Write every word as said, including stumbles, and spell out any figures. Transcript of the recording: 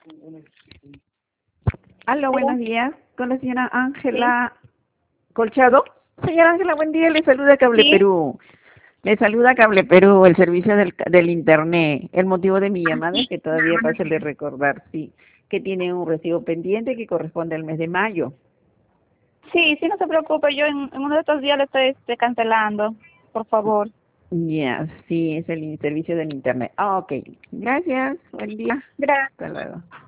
Aló, buenos días. Con la señora Ángela Colchado. Señora Ángela, buen día. Le saluda Cable Sí. Perú. Le saluda Cable Perú, el servicio del, del Internet. El motivo de mi llamada es que todavía pasa de recordar, sí, que tiene un recibo pendiente que corresponde al mes de mayo. Sí, sí, no se preocupe, yo en, en uno de estos días le estoy este, cancelando, por favor. Ya, sí, es el servicio del Internet. Ah, ok. Gracias. Buen día. Gracias. Hasta luego.